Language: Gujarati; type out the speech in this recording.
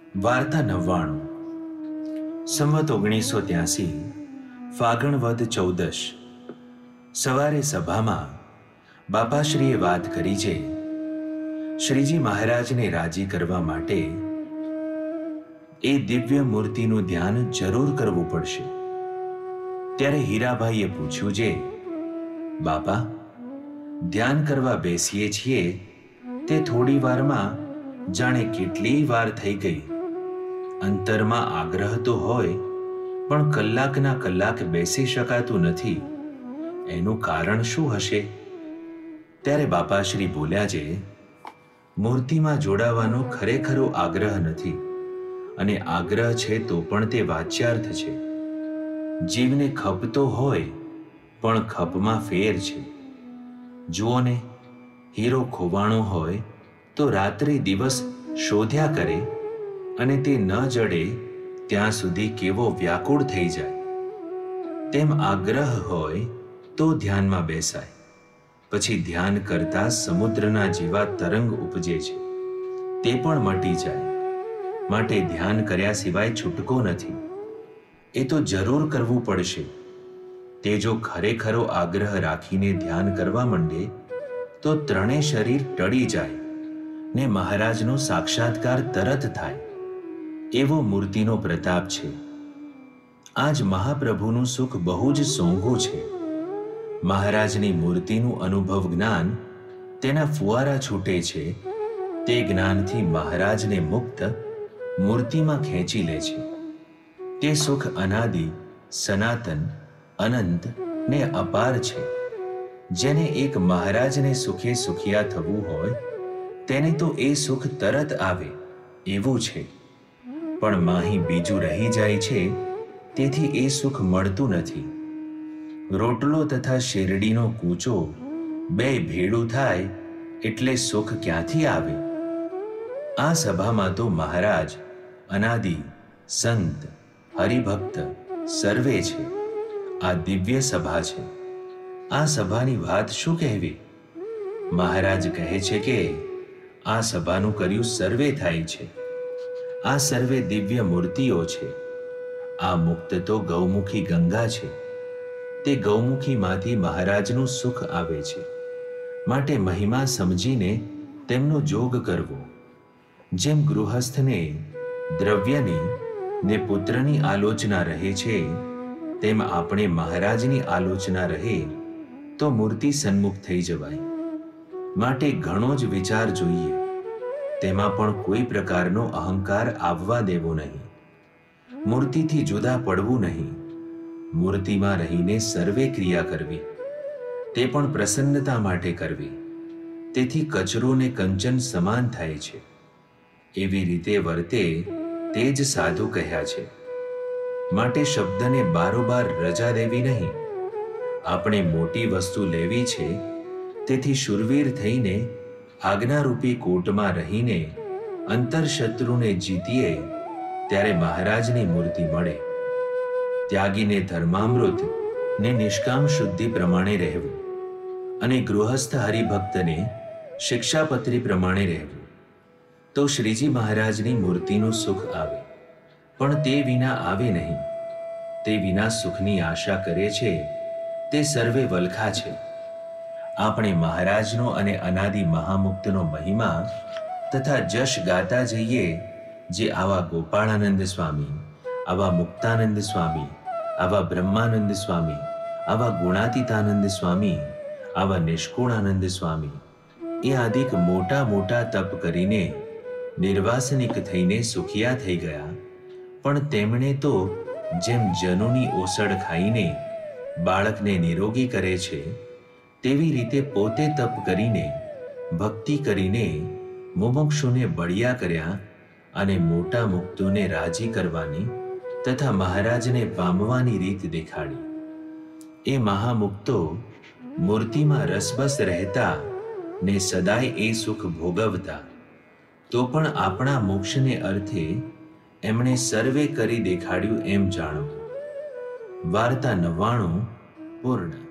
વાર્તા 99 સંવત 1983 ફાગણ વદ 14 સવારે સભામાં બાપાશ્રીએ વાત કરી છે. શ્રીજી મહારાજને રાજી કરવા માટે એ દિવ્ય મૂર્તિનું ધ્યાન જરૂર કરવું પડશે. ત્યારે હીરાભાઈએ પૂછ્યું છે, બાપા, ધ્યાન કરવા બેસીએ છીએ તે થોડી વારમાં જાણે કેટલી વાર થઈ ગઈ. અંતરમાં આગ્રહ તો હોય, પણ કલાકના કલાક બેસી શકાતું નથી. એનું કારણ શું હશે? ત્યારે બાપાશ્રી બોલ્યા છે, મૂર્તિમાં જોડાવાનો ખરેખરો આગ્રહ નથી, અને આગ્રહ છે તો પણ તે વાચ્યાર્થ છે. જીવને ખપ તો હોય, પણ ખપમાં ફેર છે. જુઓ ને, હીરો ખોવાણો હોય તો રાત્રે દિવસ શોધ્યા કરે, અને તે ન જડે ત્યાં સુધી કેવો વ્યાકુળ થઈ જાય. તેમ આગ્રહ હોય તો ધ્યાનમાં બેસાય. પછી ધ્યાન કરતા સમુદ્રના જેવા તરંગ ઉપજે છે, તે પણ મટી જાય. માટે ધ્યાન કર્યા સિવાય છૂટકો નથી. એ તો જરૂર કરવું પડશે. તે જો ખરેખરો આગ્રહ રાખીને ધ્યાન કરવા માંડે તો ત્રણેય શરીર ટળી જાય ને મહારાજનો સાક્ષાત્કાર તરત થાય. એવો મૂર્તિનો પ્રતાપ છે. આજ મહાપ્રભુનું સુખ બહુ જ સોંઘું છે. મહારાજની મૂર્તિનું અનુભવ જ્ઞાન તેના ફુવારા છૂટે છે. તે જ્ઞાનથી મહારાજને મુક્ત મૂર્તિમાં ખેંચી લે છે. તે સુખ અનાદિ, સનાતન, અનંત ને અપાર છે. જેને એક મહારાજને સુખે સુખિયા થવું હોય તેને તો એ સુખ તરત આવે એવું છે. પણ માહી બીજું રહી જાય છે, તેથી એ સુખ મળતું નથી. રોટલો તથા શેરડીનો કૂચો બે ભેળું થાય એટલે સુખ ક્યાંથી આવે? આ સભામાં તો મહારાજ અનાદિ, સંત, હરિભક્ત સર્વે છે. આ દિવ્ય સભા છે. આ સભાની વાત શું કહેવી? મહારાજ કહે છે કે આ સભાનું કર્યું સર્વે થાય છે. આ સર્વે દિવ્ય મૂર્તિઓ છે. આ મુક્ત તો ગૌમુખી ગંગા છે. તે ગૌમુખીમાંથી મહારાજનું સુખ આવે છે. માટે મહિમા સમજીને તેમનો જોગ કરવો. જેમ ગૃહસ્થને દ્રવ્યની ને પુત્રની આલોચના રહે છે, તેમ આપણે મહારાજની આલોચના રહે તો મૂર્તિ સન્મુખ થઈ જવાય. માટે ઘણો જ વિચાર જોઈએ. તેમાં પણ કોઈ પ્રકારનો અહંકાર આવવા દેવો નહીં. મૂર્તિથી જુદા પડવું નહીં. મૂર્તિમાં રહીને સર્વે ક્રિયા કરવી, તે પણ પ્રસન્નતા માટે કરવી. તેથી કચરો ને કંચન સમાન થાય છે. એવી રીતે વર્તે તે જ સાધુ કહ્યા છે. માટે શબ્દને બારોબાર રજા દેવી નહીં. આપણે મોટી વસ્તુ લેવી છે, તેથી શુરવીર થઈને આજ્ઞારૂપી કોટમાં રહીને અંતરશત્રુને જીતીએ ત્યારે મહારાજની મૂર્તિ મળે. ત્યાગીને ધર્મામૃત ને નિષ્કામ શુદ્ધિ પ્રમાણે રહેવું, અને ગૃહસ્થ હરિભક્તને શિક્ષાપત્રી પ્રમાણે રહેવું, તો શ્રીજી મહારાજની મૂર્તિનું સુખ આવે. પણ તે વિના આવે નહીં. તે વિના સુખની આશા કરે છે તે સર્વે વલખા છે. આપણે મહારાજનો અને અનાદિ મહામુક્તનો મહિમા તથા જશ ગાતા જઈએ. જે આવા ગોપાળાનંદ સ્વામી, આવા મુક્તાનંદ સ્વામી, આવા બ્રહ્માનંદ સ્વામી, આવા ગુણાતીતાનંદ સ્વામી, આવા નિષ્કુળાનંદ સ્વામી એ આદિક મોટા મોટા તપ કરીને નિર્વાસનિક થઈને સુખિયા થઈ ગયા. પણ તેમણે તો જેમ જનુની ઓસડ ખાઈને બાળકને નિરોગી કરે છે, તેવી રીતે પોતે તપ કરીને ભક્તિ કરીને મુમુક્ષુને બળિયા કર્યા અને મોટા મુક્તોને રાજી કરવાની તથા મહારાજને પામવાની રીત દેખાડી. એ મહામુક્તો મૂર્તિમાં રસબસ રહેતા ને સદાય એ સુખ ભોગવતા, તો પણ આપણા મોક્ષને અર્થે એમણે સર્વે કરી દેખાડ્યું એમ જાણવું. વાર્તા 99 પૂર્ણ.